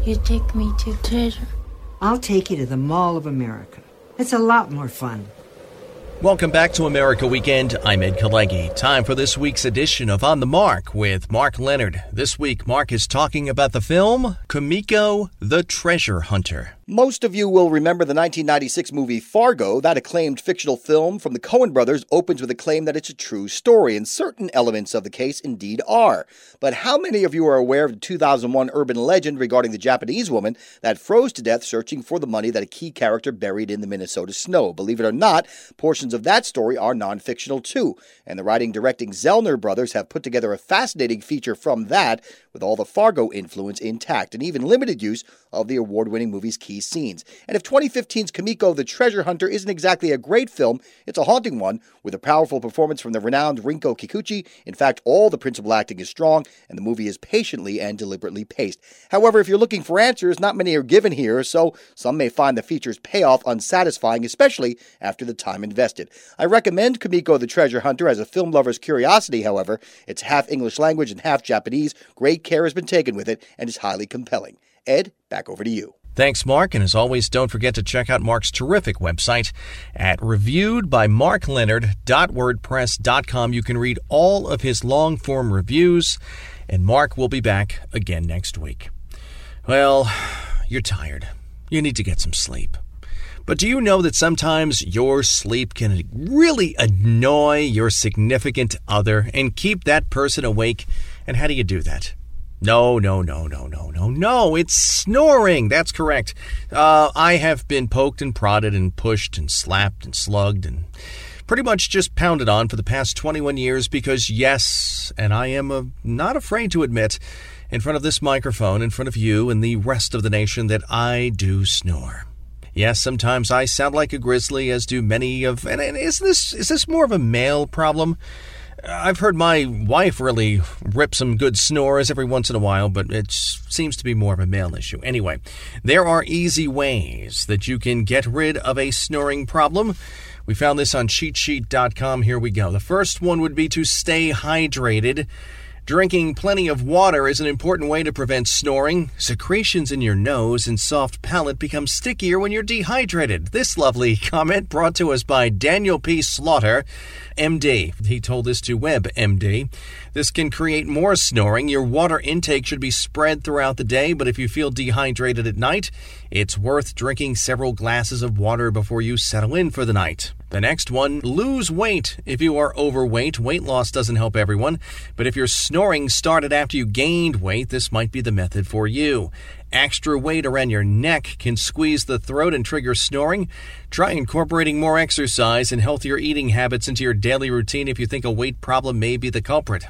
You take me to treasure. I'll take you to the Mall of America. It's a lot more fun. Welcome back to America Weekend. I'm Ed Kalegi. Time for this week's edition of On the Mark with Mark Leonard. This week, Mark is talking about the film Kumiko the Treasure Hunter. Most of you will remember the 1996 movie Fargo. That acclaimed fictional film from the Coen brothers opens with a claim that it's a true story, and certain elements of the case indeed are. But how many of you are aware of the 2001 urban legend regarding the Japanese woman that froze to death searching for the money that a key character buried in the Minnesota snow? Believe it or not, portions of that story are non-fictional too, and the writing-directing Zellner brothers have put together a fascinating feature from that with all the Fargo influence intact and even limited use of the award-winning movie's key scenes. And if 2015's Kumiko the Treasure Hunter isn't exactly a great film, it's a haunting one with a powerful performance from the renowned Rinko Kikuchi. In fact, all the principal acting is strong, and the movie is patiently and deliberately paced. However, if you're looking for answers, not many are given here, so some may find the feature's payoff unsatisfying, especially after the time invested. I recommend Kumiko the Treasure Hunter as a film lover's curiosity, however. It's half English language and half Japanese. Great care has been taken with it, and is highly compelling. Ed, back over to you. Thanks, Mark, and as always, don't forget to check out Mark's terrific website at reviewedbymarkleonard.wordpress.com. You can read all of his long-form reviews, and Mark will be back again next week. Well, you're tired. You need to get some sleep. But do you know that sometimes your sleep can really annoy your significant other and keep that person awake? And how do you do that? No, it's snoring. That's correct. I have been poked and prodded and pushed and slapped and slugged and pretty much just pounded on for the past 21 years because, yes, and I am not afraid to admit in front of this microphone, in front of you and the rest of the nation, that I do snore. Yes, sometimes I sound like a grizzly, as do many of... And is this more of a male problem? I've heard my wife really rip some good snores every once in a while, but it seems to be more of a male issue. Anyway, there are easy ways that you can get rid of a snoring problem. We found this on cheatsheet.com. Here we go. The first one would be to stay hydrated. Drinking plenty of water is an important way to prevent snoring. Secretions in your nose and soft palate become stickier when you're dehydrated. This lovely comment brought to us by Daniel P. Slaughter, MD. He told this to WebMD. This can create more snoring. Your water intake should be spread throughout the day, but if you feel dehydrated at night, it's worth drinking several glasses of water before you settle in for the night. The next one, lose weight. If you are overweight, weight loss doesn't help everyone, but if your snoring started after you gained weight, this might be the method for you. Extra weight around your neck can squeeze the throat and trigger snoring. Try incorporating more exercise and healthier eating habits into your daily routine if you think a weight problem may be the culprit.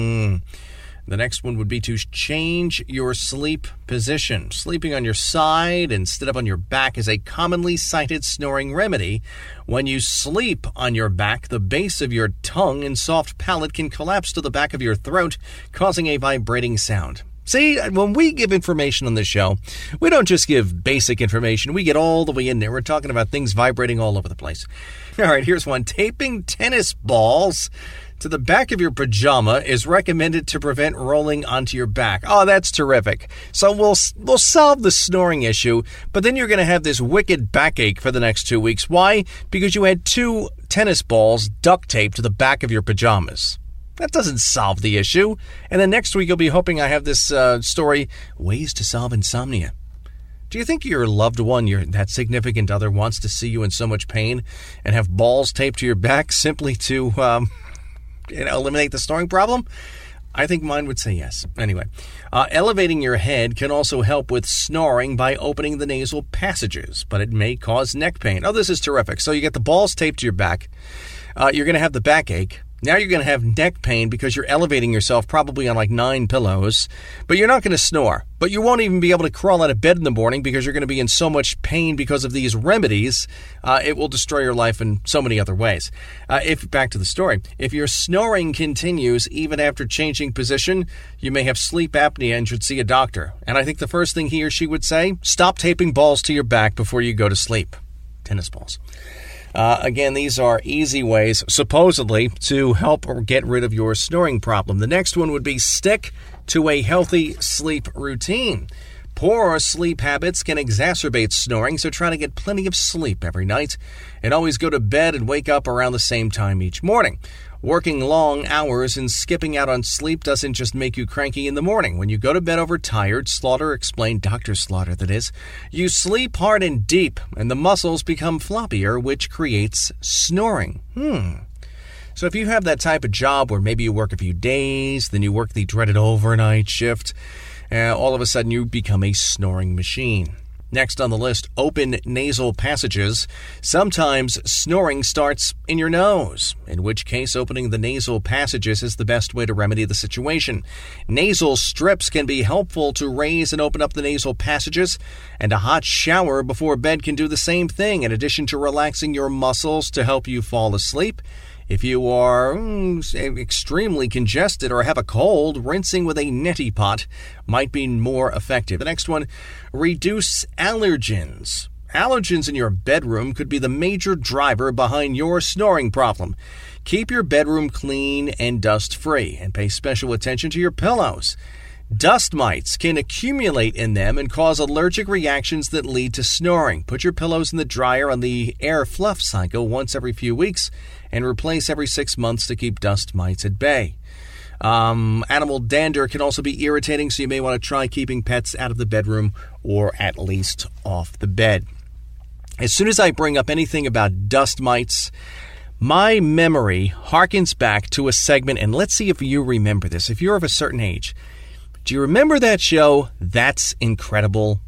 The next one would be to change your sleep position. Sleeping on your side instead of on your back is a commonly cited snoring remedy. When you sleep on your back, the base of your tongue and soft palate can collapse to the back of your throat, causing a vibrating sound. See, when we give information on this show, we don't just give basic information. We get all the way in there. We're talking about things vibrating all over the place. All right, here's one. Taping tennis balls to the back of your pajama is recommended to prevent rolling onto your back. Oh, that's terrific. So we'll solve the snoring issue, but then you're going to have this wicked backache for the next 2 weeks. Why? Because you had 2 tennis balls duct taped to the back of your pajamas. That doesn't solve the issue. And then next week you'll be hoping I have this story, Ways to Solve Insomnia. Do you think your loved one, that significant other, wants to see you in so much pain and have balls taped to your back simply to eliminate the snoring problem? I think mine would say yes. Anyway, elevating your head can also help with snoring by opening the nasal passages, but it may cause neck pain. Oh, this is terrific. So you get the balls taped to your back. You're going to have the backache. Now you're going to have neck pain because you're elevating yourself probably on like 9 pillows, but you're not going to snore. But you won't even be able to crawl out of bed in the morning because you're going to be in so much pain because of these remedies. It will destroy your life in so many other ways. Back to the story. If your snoring continues even after changing position, you may have sleep apnea and should see a doctor. And I think the first thing he or she would say, stop taping balls to your back before you go to sleep. Tennis balls. Again, these are easy ways, supposedly, to help or get rid of your snoring problem. The next one would be stick to a healthy sleep routine. Poor sleep habits can exacerbate snoring, so try to get plenty of sleep every night. And always go to bed and wake up around the same time each morning. Working long hours and skipping out on sleep doesn't just make you cranky in the morning. When you go to bed overtired, Slaughter explained, Dr. Slaughter that is, you sleep hard and deep, and the muscles become floppier, which creates snoring. So if you have that type of job where maybe you work a few days, then you work the dreaded overnight shift, all of a sudden you become a snoring machine. Next on the list, open nasal passages. Sometimes snoring starts in your nose, in which case opening the nasal passages is the best way to remedy the situation. Nasal strips can be helpful to raise and open up the nasal passages, and a hot shower before bed can do the same thing, in addition to relaxing your muscles to help you fall asleep. If you are extremely congested or have a cold, rinsing with a neti pot might be more effective. The next one, reduce allergens. Allergens in your bedroom could be the major driver behind your snoring problem. Keep your bedroom clean and dust-free, and pay special attention to your pillows. Dust mites can accumulate in them and cause allergic reactions that lead to snoring. Put your pillows in the dryer on the air fluff cycle once every few weeks and replace every 6 months to keep dust mites at bay. Animal dander can also be irritating, so you may want to try keeping pets out of the bedroom or at least off the bed. As soon as I bring up anything about dust mites, my memory harkens back to a segment, and let's see if you remember this. If you're of a certain age, do you remember that show, That's Incredible?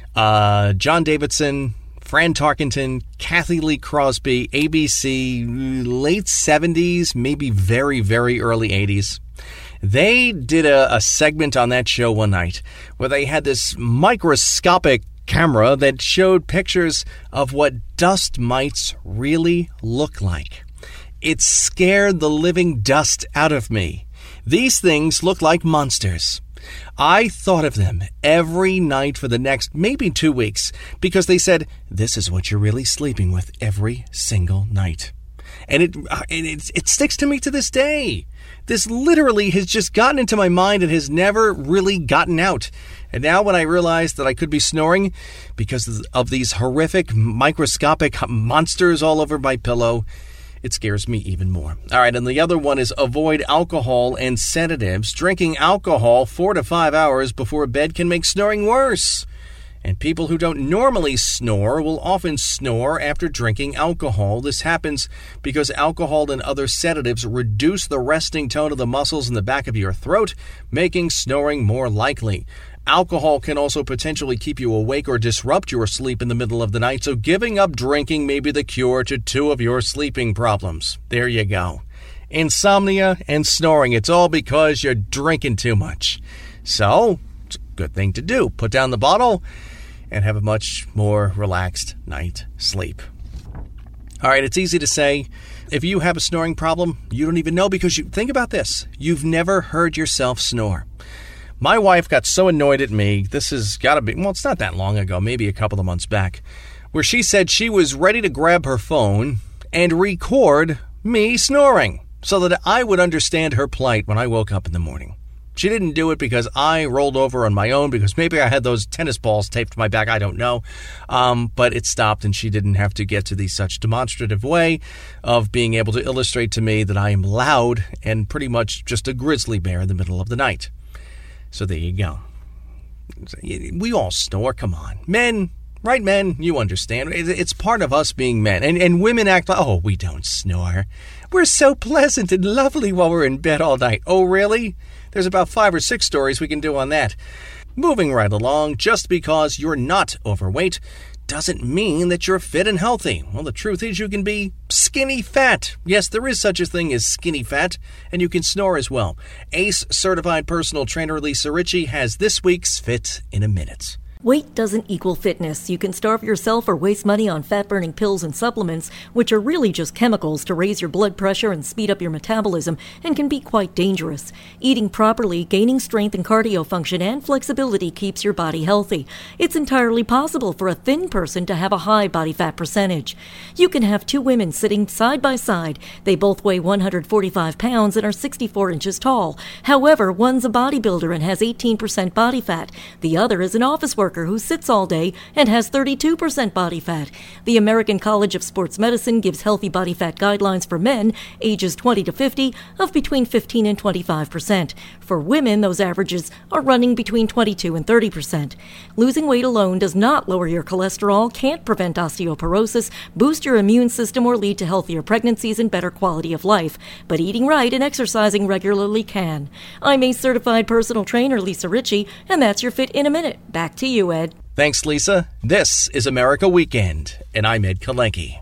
John Davidson, Fran Tarkenton, Kathy Lee Crosby, ABC, late 70s, maybe very, very early 80s. They did a segment on that show one night where they had this microscopic camera that showed pictures of what dust mites really look like. It scared the living dust out of me. These things look like monsters. I thought of them every night for the next maybe 2 weeks because they said, this is what you're really sleeping with every single night. And it sticks to me to this day. This literally has just gotten into my mind and has never really gotten out. And now when I realize that I could be snoring because of these horrific microscopic monsters all over my pillow, it scares me even more. All right, and the other one is avoid alcohol and sedatives. Drinking alcohol 4 to 5 hours before bed can make snoring worse. And people who don't normally snore will often snore after drinking alcohol. This happens because alcohol and other sedatives reduce the resting tone of the muscles in the back of your throat, making snoring more likely. Alcohol can also potentially keep you awake or disrupt your sleep in the middle of the night, so giving up drinking may be the cure to 2 of your sleeping problems. There you go. Insomnia and snoring, it's all because you're drinking too much. So, it's a good thing to do. Put down the bottle and have a much more relaxed night sleep. All right, it's easy to say, if you have a snoring problem, you don't even know because think about this. You've never heard yourself snore. My wife got so annoyed at me, this has got to be, well, it's not that long ago, maybe a couple of months back, where she said she was ready to grab her phone and record me snoring so that I would understand her plight when I woke up in the morning. She didn't do it because I rolled over on my own, because maybe I had those tennis balls taped to my back, I don't know. But it stopped, and she didn't have to get to the such demonstrative way of being able to illustrate to me that I am loud and pretty much just a grizzly bear in the middle of the night. So there you go. We all snore, come on. Men, right, men, you understand. It's part of us being men. And women act like, oh, we don't snore. We're so pleasant and lovely while we're in bed all night. Oh, really? There's about 5 or 6 stories we can do on that. Moving right along, just because you're not overweight doesn't mean that you're fit and healthy. Well, the truth is you can be skinny fat. Yes, there is such a thing as skinny fat, and you can snore as well. ACE certified personal trainer Lisa Ritchie has this week's Fit in a Minute. Weight doesn't equal fitness. You can starve yourself or waste money on fat-burning pills and supplements, which are really just chemicals to raise your blood pressure and speed up your metabolism, and can be quite dangerous. Eating properly, gaining strength and cardio function and flexibility keeps your body healthy. It's entirely possible for a thin person to have a high body fat percentage. You can have two women sitting side by side. They both weigh 145 pounds and are 64 inches tall. However, one's a bodybuilder and has 18% body fat. The other is an office worker who sits all day and has 32% body fat. The American College of Sports Medicine gives healthy body fat guidelines for men ages 20 to 50 of between 15 and 25%. For women, those averages are running between 22 and 30%. Losing weight alone does not lower your cholesterol, can't prevent osteoporosis, boost your immune system, or lead to healthier pregnancies and better quality of life. But eating right and exercising regularly can. I'm a certified personal trainer, Lisa Ritchie, and that's your Fit in a Minute. Back to you, Ed. Thanks, Lisa. This is America Weekend, and I'm Ed Kalenke.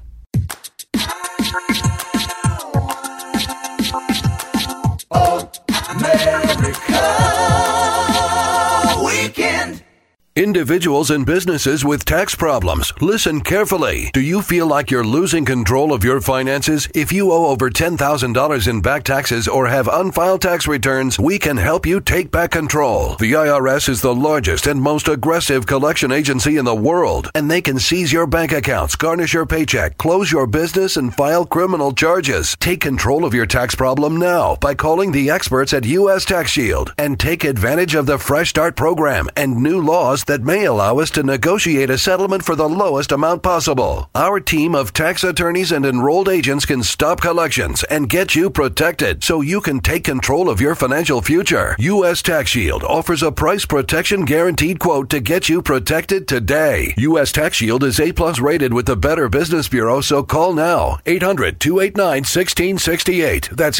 America Weekend. Individuals and businesses with tax problems, listen carefully. Do you feel like you're losing control of your finances? If you owe over $10,000 in back taxes or have unfiled tax returns, we can help you take back control. The IRS is the largest and most aggressive collection agency in the world, and they can seize your bank accounts, garnish your paycheck, close your business, and file criminal charges. Take control of your tax problem now by calling the experts at U.S. Tax Shield and take advantage of the Fresh Start program and new laws that may allow us to negotiate a settlement for the lowest amount possible. Our team of tax attorneys and enrolled agents can stop collections and get you protected so you can take control of your financial future. U.S. Tax Shield offers a price protection guaranteed quote to get you protected today. U.S. Tax Shield is A+ rated with the Better Business Bureau, so call now. 800-289-1668. That's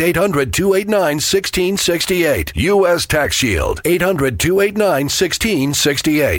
800-289-1668. U.S. Tax Shield. 800-289-1668.